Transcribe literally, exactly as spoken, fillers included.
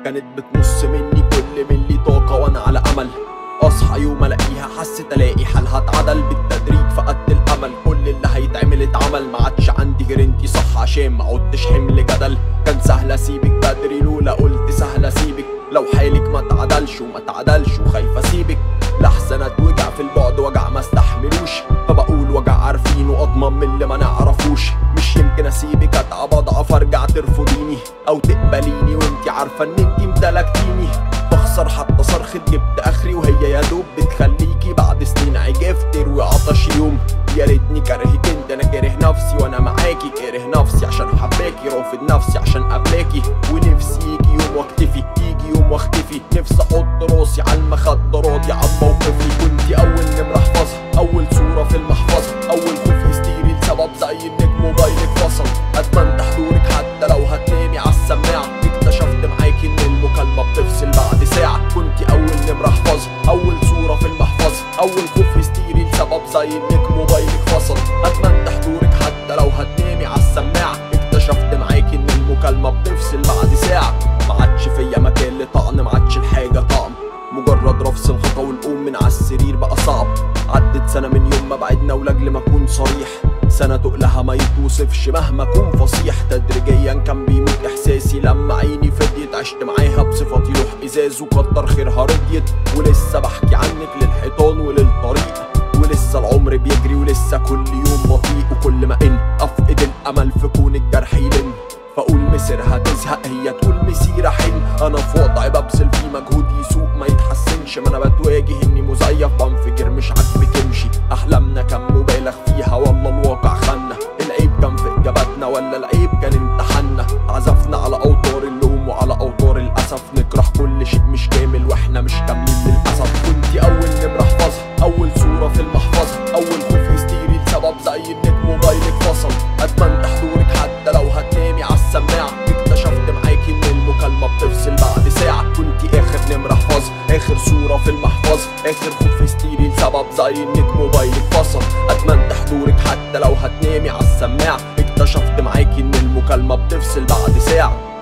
كانت بتمص مني كل ملي طاقة وانا على امل اصحى يوم الاقيها، حسيت الاقي حالها اتعدل بالتدريج، فقدت الامل. كل اللي هيتعمل اتعمل، ما عادش عندي غير انتي صح عشان ما عدتش حمل جدل. كان سهل اسيبك بدري لولا قلت سهل اسيبك، لو حالك ما اتعدلش وما اتعدلش وخايف اسيبك، لحسن اتوجع في البعد وجع ما استحملوش، فبقول وجع عارفينه اضمن من اللي ما نعرفوش. مش يمكن اسيبك اتعب اضعف ارجع ترفضيني او تقبليني وانتي عارفه ان انتي امتلكتيني. بخسر حتى صرخة جبت اخري وهي يا دوب بتخليكي بعد سنين عجاف تروي عطش يوم. يا ريتني كرهك انت، انا كاره نفسي وانا معاكي، كاره نفسي عشان حباكي، رافض نفسي عشان قبلاكي. ونفسي يجي يوم واختفي، يجي يوم واختفي، نفسي احط راسي على المخدة راضي عن موقفي. كنتي اول نمرة احفظها، اول صورة في المحفظة، اول خوف هستيري لسبب زي انك موبايلك فصل. اتمنى حضورك حتى لو هتنامي عالسماعة، اكتشفت معاكي ان المكالمة بتفصل بعد ساعة. كنتي اول نمرة احفظها، اول صورة في المحفظة، اول خوف هستيري لسبب زي انك موبايلك فصل. اتمنى حضورك حتى لو هتنامي عالسماعة، اكتشفت معاكي ان المكالمة بتفصل بعد ساعة. ما عادش فيا مكان لطعن، ما عادش الحاجة طعم، مجرد رفس الخطا والقوم من عالسرير بقى صعب. عدت سنة من يوم ما بعدنا ولاجل ما اكون صريح، سنة تقلها ما يتوصفش مهما اكون فصيح. تدريجيا كان بيموت احساسي لما عيني فضيت، عشت معاها بصفتي لوح ازاز وكتر خيرها رضيت. ولسه بحكي عنك للحيطان وللطريق، ولسه العمر بيجري ولسه كل يوم بطيء. وكل ما ان افقد الامل في كون الجرح يلم، فاقول مسيرها تزهق هي تقول مسيرة حن. انا في وضع ببذل فيه مجهود يسوق ما يتحسنش، ما انا بتواجه اني مزيف بنفجر مش عاجبك امشي. احلامنا كان مبالغ فيها والله الواقع خنا، العيب كان في اجاباتنا ولا العيب كان امتحاننا. عزفنا على اوتار اللوم وعلى اوتار الاسف، نكره كل شيء مش كامل واحنا مش كاملين للاسف. كنتي اول نمرة احفظها، اول صورة في المحفظة، اول خوف هستيري لسبب زي انك موبايلك فصل. اتمنى حضورك حتى لو هتنامي عالسماعة، اكتشفت معاكي ان المكالمة بتفصل بعد ساعة. كنتي اخر نمرة احفظها، اخر صورة في المحفظة، اخر خوف هستيري لسبب زي انك موبايلك فصل. اتمنى حضورك حتى لو هتنامي عالسماعة، اكتشفت معاكي ان المكالمة بتفصل بعد ساعة.